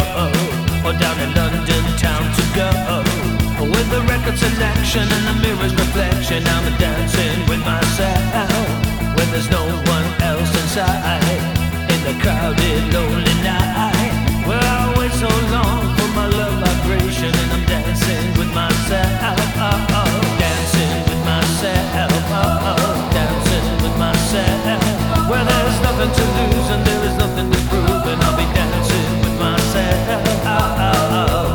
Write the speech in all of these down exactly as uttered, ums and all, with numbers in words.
or down in London town to go. With the record selection and the mirror's reflection, I'm dancing with myself when there's no one else inside. In the crowded, lonely night, well, I wait so long for my love vibration, and I'm dancing with myself, oh, oh, dancing with myself, oh, oh, dancing with myself. Well, there's nothing to lose and there is nothing to prove, and I'll be dancing with myself, oh, oh, oh.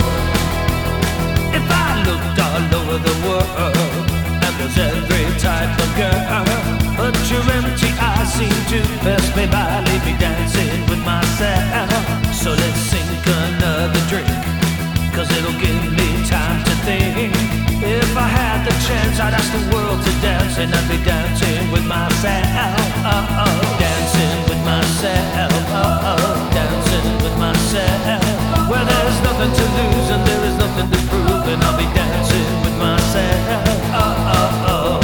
If I looked all over the world, and there's every type of girl, but your empty eyes seem to pass me by, leave me dancing with myself. So let's sink another drink, cause it'll give me time to think. If I had the chance, I'd ask the world to dance, and I'd be dancing with myself, oh, oh, dancing with myself, oh, oh, dancing with myself. Well, there's nothing to lose and there is nothing to prove, and I'll be dancing with myself, oh, oh, oh.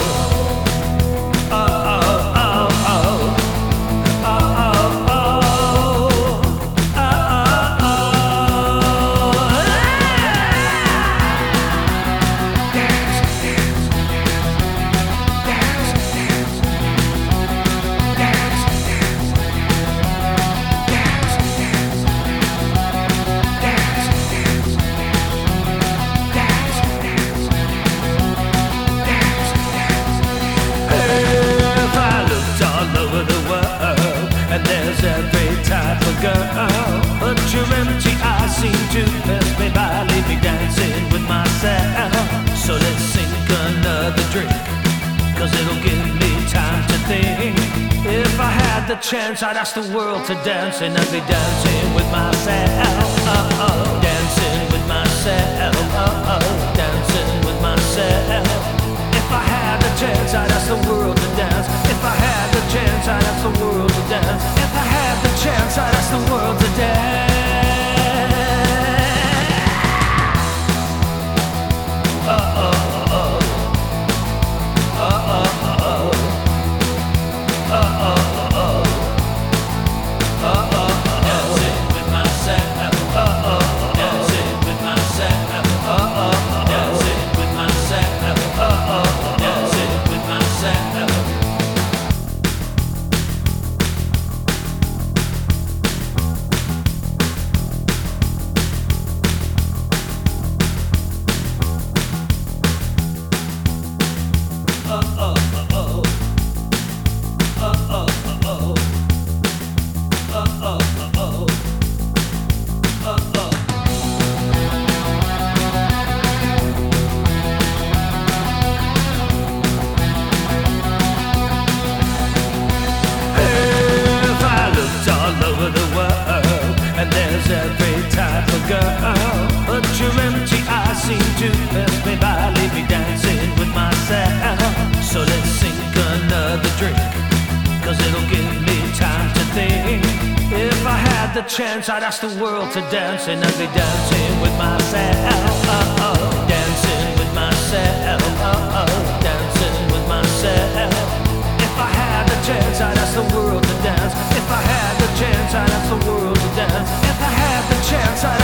But your empty eyes seem to pass me by, leave me dancing with myself. So let's sink another drink, cause it'll give me time to think. If I had the chance, I'd ask the world to dance, and I'd be dancing with myself, oh, oh, dancing with myself, oh, oh, dancing with myself. If I had the chance, I'd ask the world to dance. If I had the chance, I'd ask the world to dance. If I had the chance, I'd ask the world to dance. Oh, oh, oh. Oh, oh, oh. Oh, oh, oh. Oh, oh, oh. Dancing with myself. Oh, oh, dancing with myself. Oh, oh, dancing with myself. Oh, oh, dancing with myself. Every type of girl, but your empty eyes seem to pass me by, leave me dancing with myself. So let's sink another drink, cause it'll give me time to think. If I had the chance, I'd ask the world to dance, and I'd be dancing with myself, oh, oh, dancing with myself, oh, oh, dancing with myself. If I had the chance, I'd ask the world to dance. If I had the chance, I'd ask the world to dance. If I had the chance, I'd